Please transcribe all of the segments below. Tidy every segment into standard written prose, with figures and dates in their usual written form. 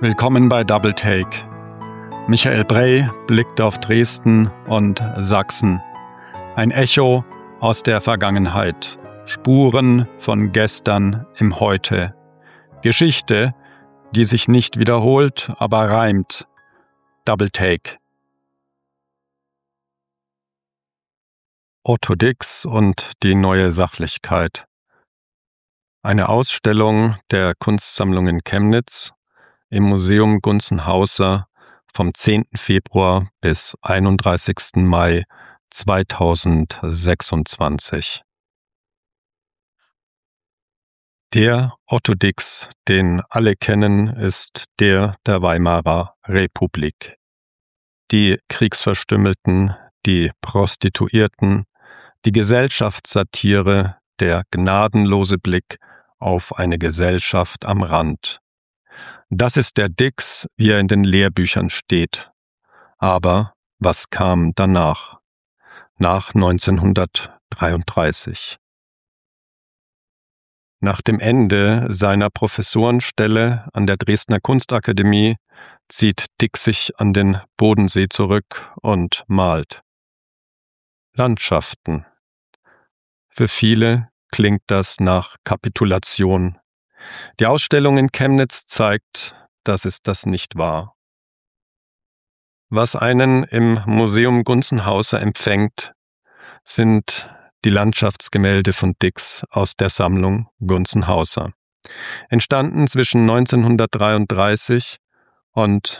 Willkommen bei Double Take. Michael Brey blickt auf Dresden und Sachsen. Ein Echo aus der Vergangenheit. Spuren von gestern im Heute. Geschichte, die sich nicht wiederholt, aber reimt. Double Take. Otto Dix und die neue Sachlichkeit. Eine Ausstellung der Kunstsammlung in Chemnitz im Museum Gunzenhauser vom 10. Februar bis 31. Mai 2026. Der Otto Dix, den alle kennen, ist der der Weimarer Republik. Die Kriegsverstümmelten, die Prostituierten, die Gesellschaftssatire, der gnadenlose Blick auf eine Gesellschaft am Rand. Das ist der Dix, wie er in den Lehrbüchern steht. Aber was kam danach? Nach 1933. Nach dem Ende seiner Professorenstelle an der Dresdner Kunstakademie zieht Dix sich an den Bodensee zurück und malt. Landschaften. Für viele klingt das nach Kapitulation. Die Ausstellung in Chemnitz zeigt, dass es das nicht war. Was einen im Museum Gunzenhauser empfängt, sind die Landschaftsgemälde von Dix aus der Sammlung Gunzenhauser. Entstanden zwischen 1933 und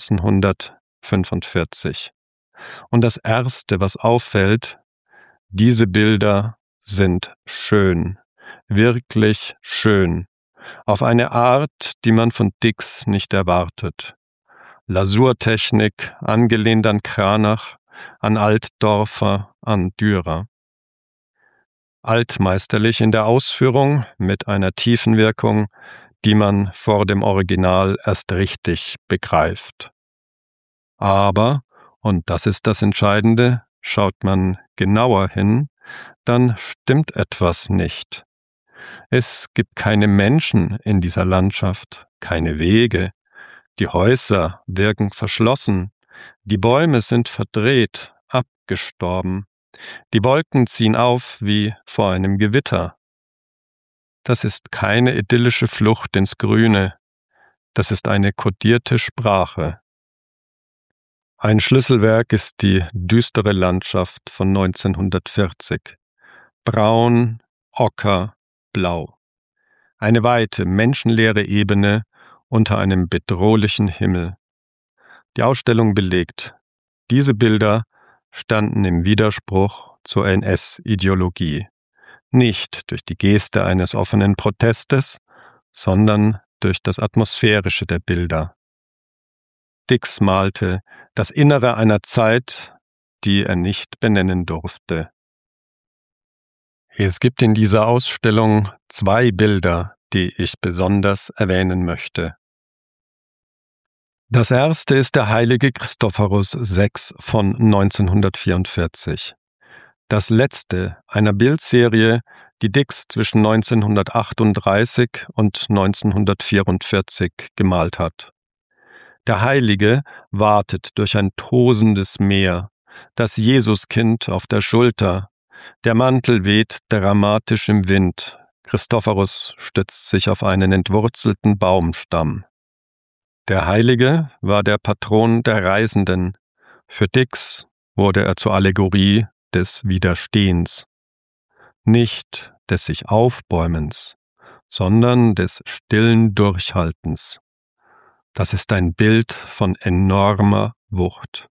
1945. Und das Erste, was auffällt, diese Bilder sind schön, wirklich schön. Auf eine Art, die man von Dix nicht erwartet. Lasurtechnik, angelehnt an Cranach, an Altdorfer, an Dürer. Altmeisterlich in der Ausführung, mit einer Tiefenwirkung, die man vor dem Original erst richtig begreift. Aber, und das ist das Entscheidende, schaut man genauer hin, dann stimmt etwas nicht. Es gibt keine Menschen in dieser Landschaft, keine Wege. Die Häuser wirken verschlossen. Die Bäume sind verdreht, abgestorben. Die Wolken ziehen auf wie vor einem Gewitter. Das ist keine idyllische Flucht ins Grüne. Das ist eine kodierte Sprache. Ein Schlüsselwerk ist die düstere Landschaft von 1940. Braun, ocker, blau. Eine weite, menschenleere Ebene unter einem bedrohlichen Himmel. Die Ausstellung belegt, diese Bilder standen im Widerspruch zur NS-Ideologie. Nicht durch die Geste eines offenen Protestes, sondern durch das Atmosphärische der Bilder. Dix malte das Innere einer Zeit, die er nicht benennen durfte. Es gibt in dieser Ausstellung 2 Bilder, die ich besonders erwähnen möchte. Das erste ist der heilige Christophorus 6 von 1944. Das letzte einer Bildserie, die Dix zwischen 1938 und 1944 gemalt hat. Der Heilige wartet durch ein tosendes Meer, das Jesuskind auf der Schulter. Der Mantel weht dramatisch im Wind. Christophorus stützt sich auf einen entwurzelten Baumstamm. Der Heilige war der Patron der Reisenden. Für Dix wurde er zur Allegorie des Widerstehens. Nicht des sich Aufbäumens, sondern des stillen Durchhaltens. Das ist ein Bild von enormer Wucht.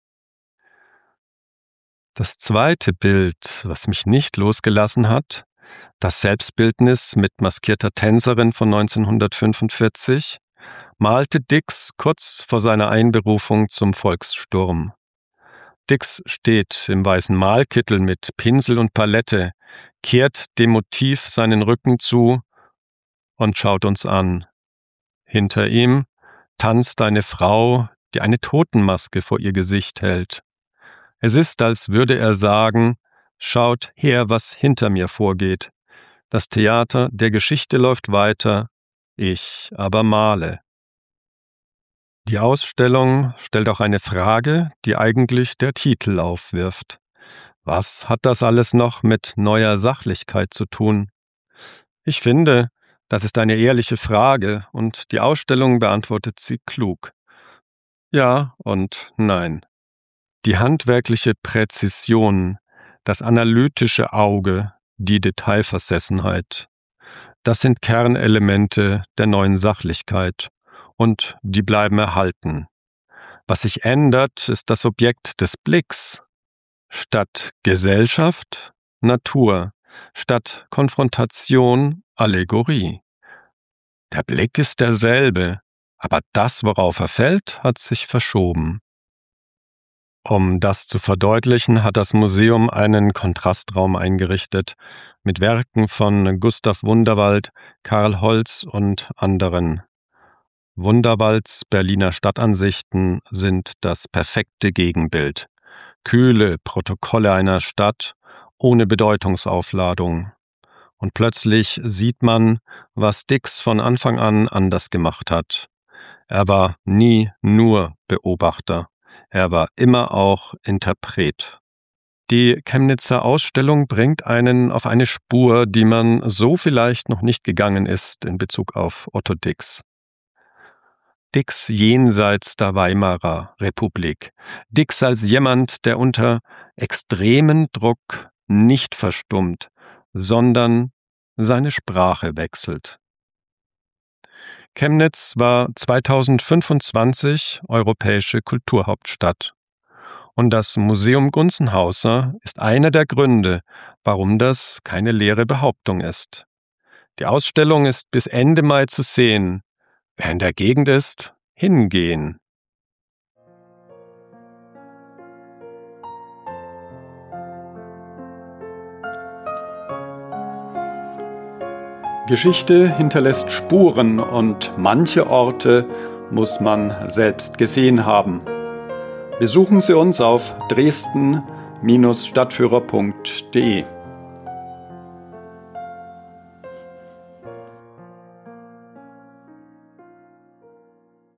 Das zweite Bild, was mich nicht losgelassen hat, das Selbstbildnis mit maskierter Tänzerin von 1945, malte Dix kurz vor seiner Einberufung zum Volkssturm. Dix steht im weißen Malkittel mit Pinsel und Palette, kehrt dem Motiv seinen Rücken zu und schaut uns an. Hinter ihm tanzt eine Frau, die eine Totenmaske vor ihr Gesicht hält. Es ist, als würde er sagen, schaut her, was hinter mir vorgeht. Das Theater der Geschichte läuft weiter, ich aber male. Die Ausstellung stellt auch eine Frage, die eigentlich der Titel aufwirft. Was hat das alles noch mit neuer Sachlichkeit zu tun? Ich finde, das ist eine ehrliche Frage und die Ausstellung beantwortet sie klug. Ja und nein. Die handwerkliche Präzision, das analytische Auge, die Detailversessenheit, das sind Kernelemente der neuen Sachlichkeit und die bleiben erhalten. Was sich ändert, ist das Objekt des Blicks. Statt Gesellschaft, Natur, statt Konfrontation, Allegorie. Der Blick ist derselbe, aber das, worauf er fällt, hat sich verschoben. Um das zu verdeutlichen, hat das Museum einen Kontrastraum eingerichtet mit Werken von Gustav Wunderwald, Karl Holz und anderen. Wunderwalds Berliner Stadtansichten sind das perfekte Gegenbild. Kühle Protokolle einer Stadt ohne Bedeutungsaufladung. Und plötzlich sieht man, was Dix von Anfang an anders gemacht hat. Er war nie nur Beobachter. Er war immer auch Interpret. Die Chemnitzer Ausstellung bringt einen auf eine Spur, die man so vielleicht noch nicht gegangen ist in Bezug auf Otto Dix. Dix jenseits der Weimarer Republik. Dix als jemand, der unter extremen Druck nicht verstummt, sondern seine Sprache wechselt. Chemnitz war 2025 europäische Kulturhauptstadt. Und das Museum Gunzenhauser ist einer der Gründe, warum das keine leere Behauptung ist. Die Ausstellung ist bis Ende Mai zu sehen. Wer in der Gegend ist, hingehen. Geschichte hinterlässt Spuren und manche Orte muss man selbst gesehen haben. Besuchen Sie uns auf dresden-stadtführer.de.